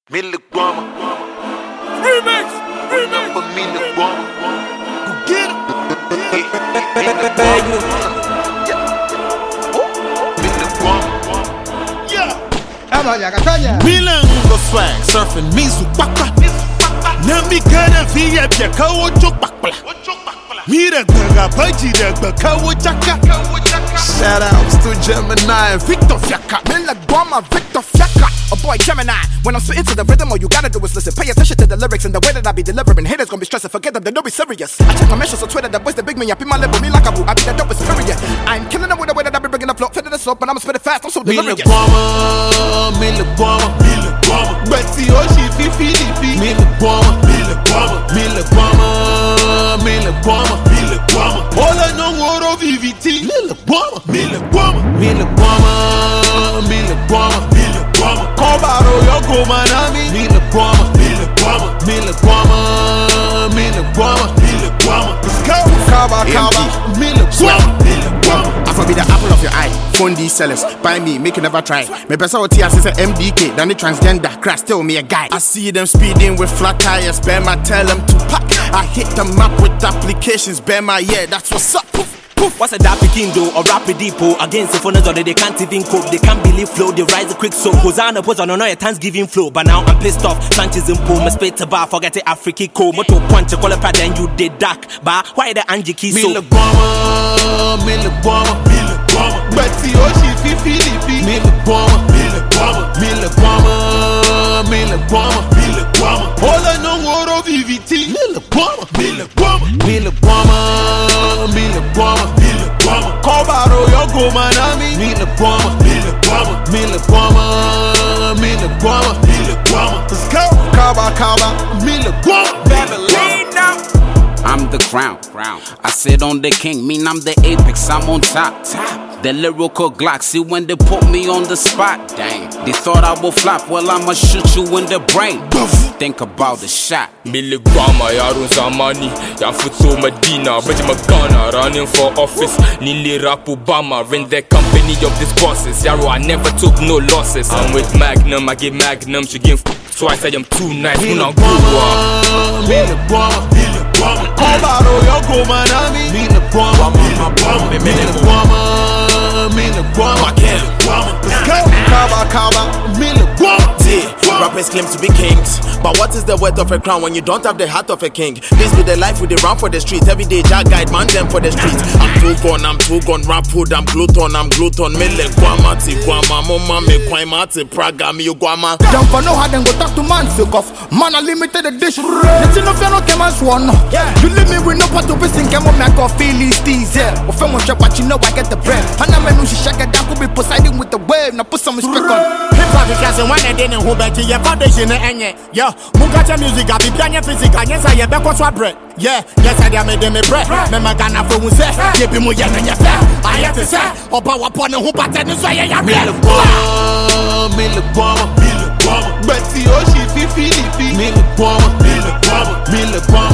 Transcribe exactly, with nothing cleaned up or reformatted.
Mille Guama. Remix! Remix! For Mille Guama. Go get it! Mille Guama. Mille Guama. Yeah! Vamos, Castaña. Milango swag, surfing Mizu Papa. Nami kana via pia kawo chokpakpla. Mira gaga baji da kawo chaka. Shout outs to Gemini and Victor Fiaka. Mille Guama, Victor Fiaka. Oh boy, Gemini. When I'm spitting to the rhythm, all you gotta do is listen. Pay attention to the lyrics and the way that I be delivering. Haters gonna be stressing, forget them, they know be serious. I check my mentions on Twitter, the boys, the big man, ya be my level, me like a boo. I be the dopest period. I'm killing them with the way that I be bringing the flow, fitting the slope, but I'ma spit it fast, I'm so Mille delirious. Guama, Mille Guama, Mille Guama. Betty Oshi, Fifi, Fifi. Mille Guama, Mille Guama, Mille Guama, Mille Guama, Mille Guama. All I know, Woro V V T. Mille Guama, Mille Guama, Mille Guama, Mille Guama, Mille Guama. Kobaro, Yoko, Manami. Mille Guama, Mille Guama, Mille Guama, Mille Guama, Mille Guama. Let's go. Kaba, Kaba. Mille Guama, Mille Guama. I for be the apple of your eye. Phone these sellers, buy me, make you never try. Me person what T S is a M D K, then the transgender, crash tell me a guy. I see them speeding with flat tires, bear my tell them to pack. I hit them up with applications, bear my yeah, that's what's up. Poof, poof. What's a dappy kindo or rapid depot against the phoners or they can't even cope. They can't believe flow, they rise a quick so. Hosanna put on a Thanksgiving flow, but now I'm pissed off. Sanchez and Poe, my spade to bar, forget the African co. Moto punch, call a pad and you did dark. But why the Angie key so? Mille Guama, Mille Guama, Mille Guama. Betty Oshi, Fifi, Fifi. Mille Guama, Mille Guama, Mille Guama, Mille Guama, Mille Guama. All I know, Woro V V T. Mille Guama, Mille Guama, Mille Guama, Mille Guama, Mille Guama. Kobaro, Yoko, Manami. Mille Guama, Mille Guama, Mille Guama, Mille Guama, Mille Guama. Let's go. Kaba, Kaba. Mille Guama, Babylon. I'm the crown. I sit on the king, mean I'm the apex, I'm on top. The lyrical Glock, see when they put me on the spot. Dang, they thought I would flop, well I'ma shoot you in the brain. Think about the shot. Mille Guama, yarun zamani. Ya futo Medina, Reggie Magana, running for office. Nili rap Obama, run the company of these bosses. Yaro, I never took no losses. I'm with Magnum, I get Magnum, she give twice, I am too nice. Mille Guama, Mille Guama, Mille Guama. Kobaro, Yoko, Manami. Mille Guama, Mille Guama, Mille Guama, Mille Guama, Mille Guama. Let's go. Kaba, Kaba. Mille Guama. Rappers claim to be kings, but what is the worth of a crown when you don't have the heart of a king? This be the life we dey run for the streets. Every day Jack guide man them for the streets. I'm too gone, I'm too gone. Rap hood, I'm gluton, I'm gluton. Mille Guama, ti Guama, mama me Guama, ti Praga, mi Guama. Don't for know how them go talk to man, sick off. Man, I limited edition. Let's see no fear, no come as one. You leave me with no part to be sing. Come on, I can feel these things, yeah. Or from one shop, but you know I get the bread. And I'm a new shake that could be Poseidon with the wave. Now put some respect on. Hip hop because one day didn't hold back to your foundation and yeah, Mugacha music, I be piano physical, yes, I have back what's bread. Yeah, yes, I am made them a bread. Memma Gana for one set, give him a young and your fair. I have to say, or power upon who pattern is why I am Mille Guama, Mille Guama, Mille Guama. Betty Oshi, Fifi, Fifi. Mille Guama, Mille Guama, Mille Guama.